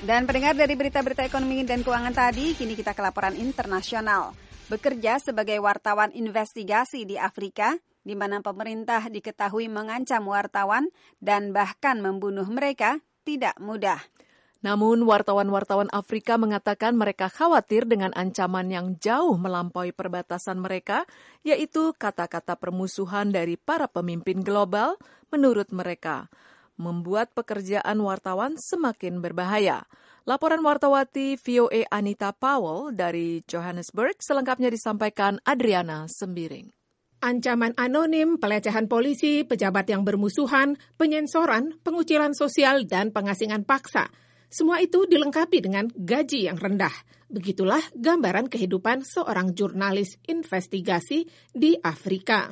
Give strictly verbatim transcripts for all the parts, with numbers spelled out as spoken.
Dan pendengar, dari berita-berita ekonomi dan keuangan tadi, kini kita ke laporan internasional. Bekerja sebagai wartawan investigasi di Afrika, di mana pemerintah diketahui mengancam wartawan dan bahkan membunuh mereka, tidak mudah. Namun wartawan-wartawan Afrika mengatakan mereka khawatir dengan ancaman yang jauh melampaui perbatasan mereka, yaitu kata-kata permusuhan dari para pemimpin global menurut mereka, membuat pekerjaan wartawan semakin berbahaya. Laporan wartawati V O A Anita Powell dari Johannesburg selengkapnya disampaikan Adriana Sembiring. Ancaman anonim, pelecehan polisi, pejabat yang bermusuhan, penyensoran, pengucilan sosial, dan pengasingan paksa. Semua itu dilengkapi dengan gaji yang rendah. Begitulah gambaran kehidupan seorang jurnalis investigasi di Afrika.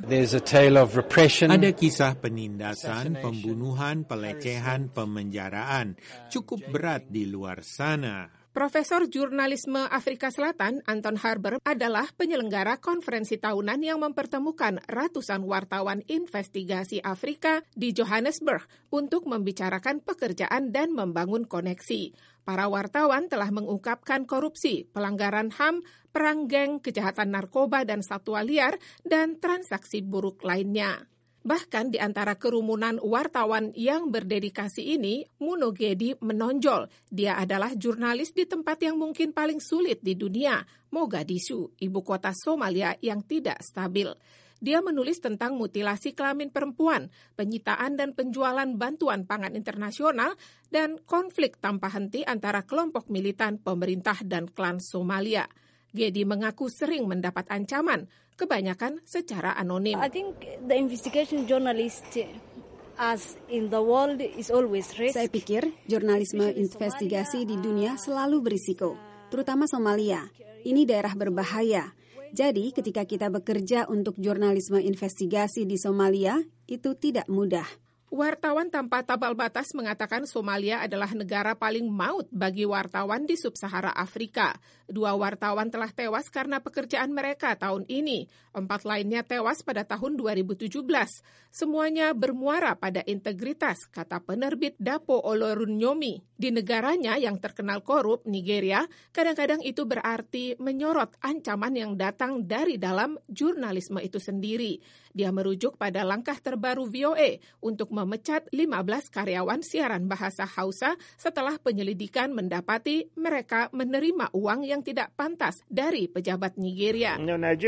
Ada kisah penindasan, pembunuhan, pelecehan, pemenjaraan. Cukup berat di luar sana. Profesor Jurnalisme Afrika Selatan, Anton Harber, adalah penyelenggara konferensi tahunan yang mempertemukan ratusan wartawan investigasi Afrika di Johannesburg untuk membicarakan pekerjaan dan membangun koneksi. Para wartawan telah mengungkapkan korupsi, pelanggaran H A M, perang geng, kejahatan narkoba dan satwa liar, dan transaksi buruk lainnya. Bahkan di antara kerumunan wartawan yang berdedikasi ini, Muno Gedi menonjol. Dia adalah jurnalis di tempat yang mungkin paling sulit di dunia, Mogadishu, ibu kota Somalia yang tidak stabil. Dia menulis tentang mutilasi kelamin perempuan, penyitaan dan penjualan bantuan pangan internasional, dan konflik tanpa henti antara kelompok militan pemerintah dan klan Somalia. Gedi mengaku sering mendapat ancaman, kebanyakan secara anonim. I think the investigation journalist as in the world is always risk. Saya pikir jurnalisme investigasi di dunia selalu berisiko, terutama Somalia. Ini daerah berbahaya. Jadi ketika kita bekerja untuk jurnalisme investigasi di Somalia, itu tidak mudah. Wartawan Tanpa Tabal Batas mengatakan Somalia adalah negara paling maut bagi wartawan di sub-Sahara Afrika. Dua wartawan telah tewas karena pekerjaan mereka tahun ini. Empat lainnya tewas pada tahun dua ribu tujuh belas. Semuanya bermuara pada integritas, kata penerbit Dapo Olorunyomi. Di negaranya yang terkenal korup, Nigeria, kadang-kadang itu berarti menyorot ancaman yang datang dari dalam jurnalisme itu sendiri. Dia merujuk pada langkah terbaru V O A untuk memecat lima belas karyawan siaran bahasa Hausa setelah penyelidikan mendapati mereka menerima uang yang tidak pantas dari pejabat Nigeria.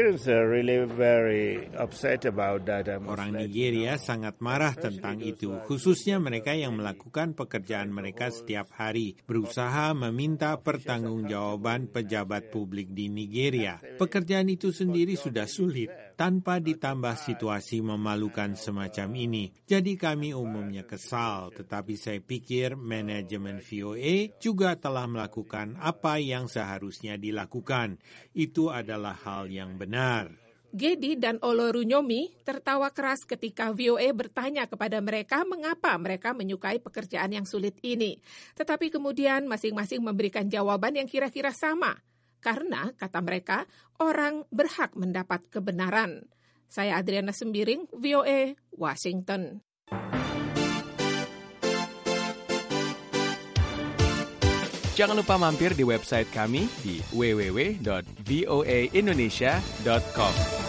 Orang Nigeria sangat marah tentang itu, khususnya mereka yang melakukan pekerjaan mereka setiap hari, berusaha meminta pertanggungjawaban pejabat publik di Nigeria. Pekerjaan itu sendiri sudah sulit, tanpa ditambah situasi memalukan semacam ini. Jadi kami umumnya kesal, tetapi saya pikir manajemen V O A juga telah melakukan apa yang seharusnya dilakukan. Itu adalah hal yang benar. Gedi dan Olorunyomi tertawa keras ketika V O A bertanya kepada mereka mengapa mereka menyukai pekerjaan yang sulit ini. Tetapi kemudian masing-masing memberikan jawaban yang kira-kira sama. Karena, kata mereka, orang berhak mendapat kebenaran. Saya Adriana Sembiring, V O A, Washington. Jangan lupa mampir di website kami di w w w dot v o a indonesia dot com.